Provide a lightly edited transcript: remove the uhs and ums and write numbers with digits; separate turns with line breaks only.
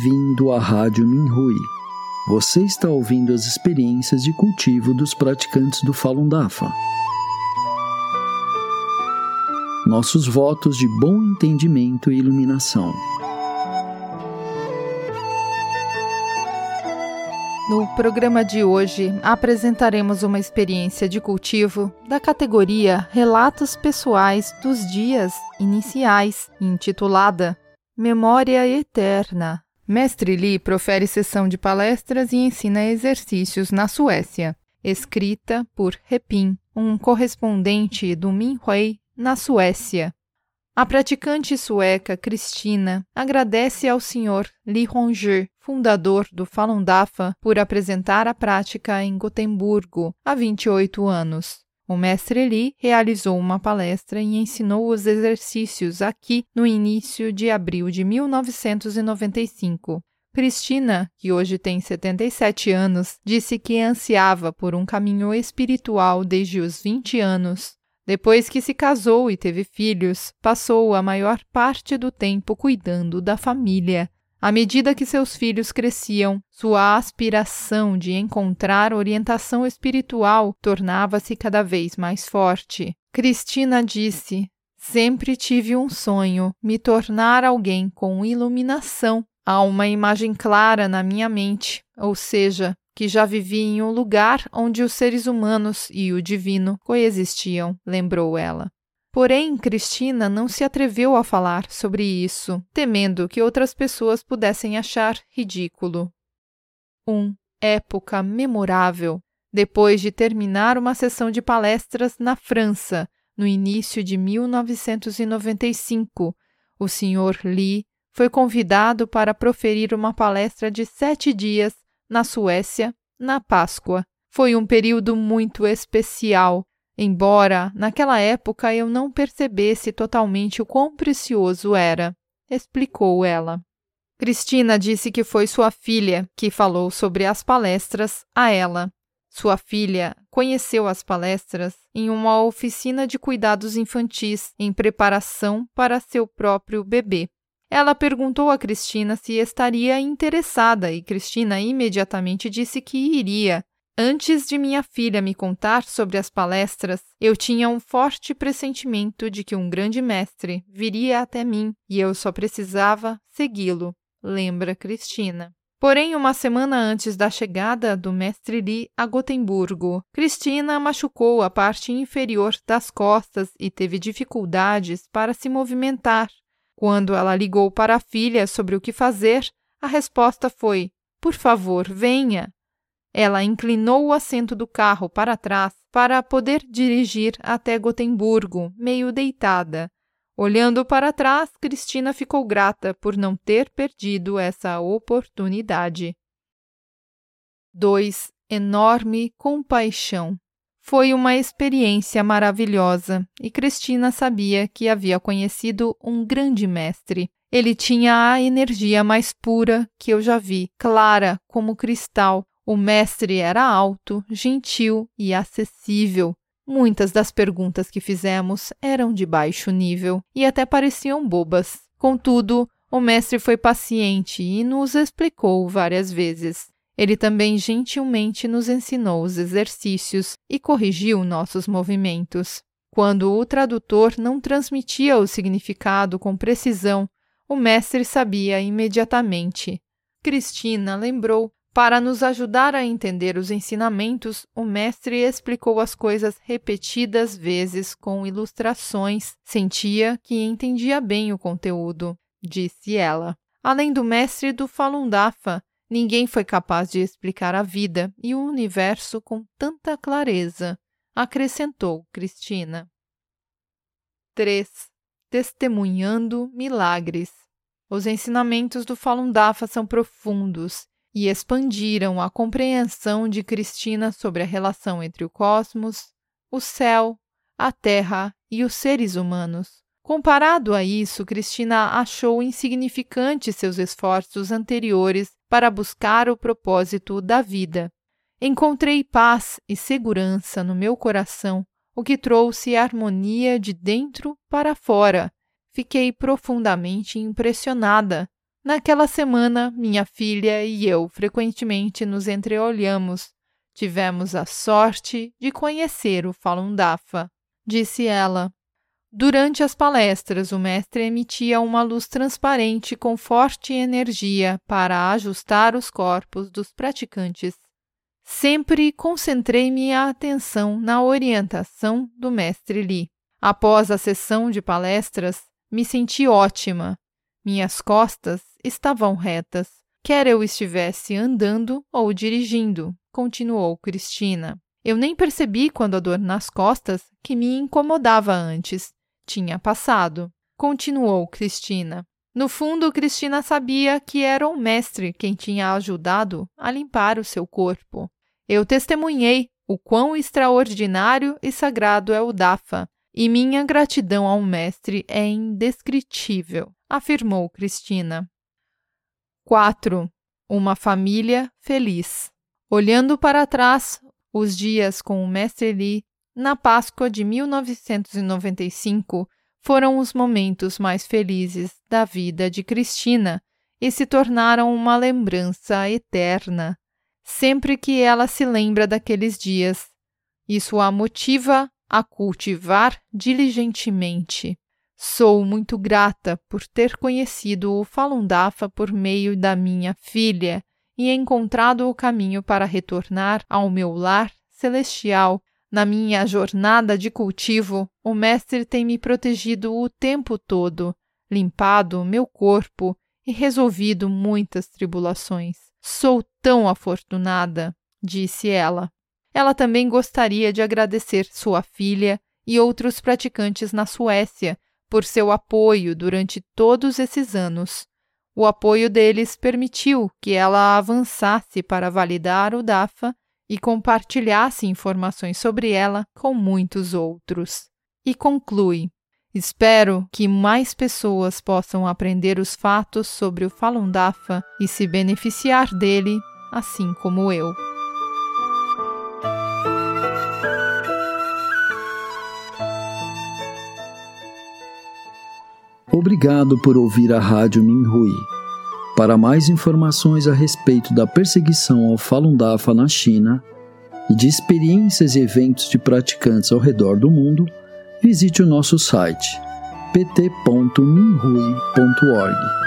Bem-vindo à Rádio Minhui. Você está ouvindo as experiências de cultivo dos praticantes do Falun Dafa. Nossos votos de bom entendimento e iluminação.
No programa de hoje, apresentaremos uma experiência de cultivo da categoria Relatos Pessoais dos Dias Iniciais, intitulada Memória Eterna. Mestre Li profere sessão de palestras e ensina exercícios na Suécia, escrita por Repin, um correspondente do Minhui na Suécia. A praticante sueca Cristina agradece ao Sr. Li Hongzhi, fundador do Falun Dafa, por apresentar a prática em Gotemburgo há 28 anos. O mestre Li realizou uma palestra e ensinou os exercícios aqui no início de abril de 1995. Cristina, que hoje tem 77 anos, disse que ansiava por um caminho espiritual desde os 20 anos. Depois que se casou e teve filhos, passou a maior parte do tempo cuidando da família. À medida que seus filhos cresciam, sua aspiração de encontrar orientação espiritual tornava-se cada vez mais forte. Cristina disse: "Sempre tive um sonho, me tornar alguém com iluminação. Há uma imagem clara na minha mente, ou seja, que já vivi em um lugar onde os seres humanos e o divino coexistiam", lembrou ela. Porém, Cristina não se atreveu a falar sobre isso, temendo que outras pessoas pudessem achar ridículo. Época memorável. Depois de terminar uma sessão de palestras na França, no início de 1995, o Sr. Li foi convidado para proferir uma palestra de 7 dias na Suécia, na Páscoa. Foi um período muito especial, embora naquela época eu não percebesse totalmente o quão precioso era, explicou ela. Cristina disse que foi sua filha que falou sobre as palestras a ela. Sua filha conheceu as palestras em uma oficina de cuidados infantis em preparação para seu próprio bebê. Ela perguntou a Cristina se estaria interessada e Cristina imediatamente disse que iria. Antes de minha filha me contar sobre as palestras, eu tinha um forte pressentimento de que um grande mestre viria até mim e eu só precisava segui-lo, lembra Cristina. Porém, uma semana antes da chegada do mestre Li a Gotemburgo, Cristina machucou a parte inferior das costas e teve dificuldades para se movimentar. Quando ela ligou para a filha sobre o que fazer, a resposta foi: "Por favor, venha." Ela inclinou o assento do carro para trás para poder dirigir até Gotemburgo, meio deitada. Olhando para trás, Cristina ficou grata por não ter perdido essa oportunidade. 2. Enorme compaixão. Foi uma experiência maravilhosa e Cristina sabia que havia conhecido um grande mestre. Ele tinha a energia mais pura que eu já vi, clara como cristal. O mestre era alto, gentil e acessível. Muitas das perguntas que fizemos eram de baixo nível e até pareciam bobas. Contudo, o mestre foi paciente e nos explicou várias vezes. Ele também gentilmente nos ensinou os exercícios e corrigiu nossos movimentos. Quando o tradutor não transmitia o significado com precisão, o mestre sabia imediatamente. Cristina lembrou: para nos ajudar a entender os ensinamentos, o mestre explicou as coisas repetidas vezes com ilustrações. Sentia que entendia bem o conteúdo, disse ela. Além do mestre do Falun Dafa, ninguém foi capaz de explicar a vida e o universo com tanta clareza, acrescentou Cristina. 3. Testemunhando milagres. Os ensinamentos do Falun Dafa são profundos e expandiram a compreensão de Cristina sobre a relação entre o cosmos, o céu, a terra e os seres humanos. Comparado a isso, Cristina achou insignificantes seus esforços anteriores para buscar o propósito da vida. Encontrei paz e segurança no meu coração, o que trouxe harmonia de dentro para fora. Fiquei profundamente impressionada, Naquela semana, minha filha e eu frequentemente nos entreolhamos. Tivemos a sorte de conhecer o Falun Dafa, disse ela. Durante as palestras, o mestre emitia uma luz transparente com forte energia para ajustar os corpos dos praticantes. Sempre concentrei minha atenção na orientação do mestre Li. Após a sessão de palestras, me senti ótima. Minhas costas estavam retas, quer eu estivesse andando ou dirigindo, continuou Cristina. Eu nem percebi quando a dor nas costas, que me incomodava antes, tinha passado, continuou Cristina. No fundo, Cristina sabia que era o mestre quem tinha ajudado a limpar o seu corpo. Eu testemunhei o quão extraordinário e sagrado é o Dafa, e minha gratidão ao mestre é indescritível, afirmou Cristina. 4. Uma família feliz. Olhando para trás, os dias com o mestre Li, na Páscoa de 1995, foram os momentos mais felizes da vida de Cristina e se tornaram uma lembrança eterna. Sempre que ela se lembra daqueles dias, isso a motiva a cultivar diligentemente. Sou muito grata por ter conhecido o Falun Dafa por meio da minha filha e encontrado o caminho para retornar ao meu lar celestial. Na minha jornada de cultivo, o mestre tem me protegido o tempo todo, limpado meu corpo e resolvido muitas tribulações. Sou tão afortunada, disse ela. Ela também gostaria de agradecer sua filha e outros praticantes na Suécia por seu apoio durante todos esses anos. O apoio deles permitiu que ela avançasse para validar o Dafa e compartilhasse informações sobre ela com muitos outros. E conclui: espero que mais pessoas possam aprender os fatos sobre o Falun Dafa e se beneficiar dele, assim como eu.
Obrigado por ouvir a Rádio Minhui. Para mais informações a respeito da perseguição ao Falun Dafa na China e de experiências e eventos de praticantes ao redor do mundo, visite o nosso site pt.minhui.org.